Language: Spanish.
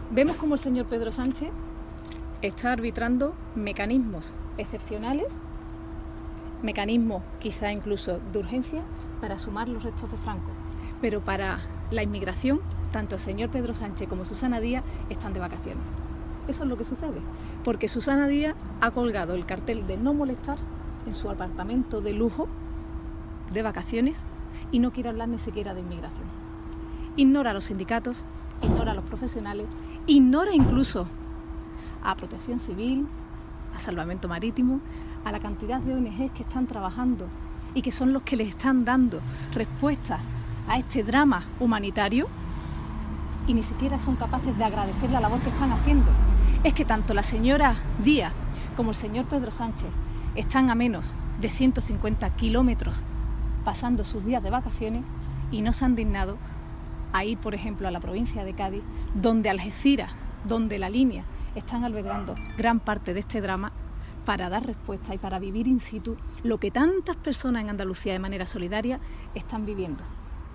Vemos como el señor Pedro Sánchez está arbitrando mecanismos excepcionales, mecanismos quizá incluso de urgencia, para sumar los restos de Franco. Pero para la inmigración, tanto el señor Pedro Sánchez como Susana Díaz están de vacaciones. Eso es lo que sucede, porque Susana Díaz ha colgado el cartel de no molestar en su apartamento de lujo, de vacaciones, y no quiere hablar ni siquiera de inmigración. Ignora a los sindicatos, ignora a los profesionales, ignora incluso a Protección Civil, a Salvamento Marítimo, a la cantidad de ONGs que están trabajando y que son los que les están dando respuestas a este drama humanitario, y ni siquiera son capaces de agradecer la labor que están haciendo. Es que tanto la señora Díaz como el señor Pedro Sánchez están a menos de 150 kilómetros pasando sus días de vacaciones y no se han dignado a ir, por ejemplo, a la provincia de Cádiz, donde Algeciras, donde La Línea están albergando gran parte de este drama, para dar respuesta y para vivir in situ lo que tantas personas en Andalucía de manera solidaria están viviendo.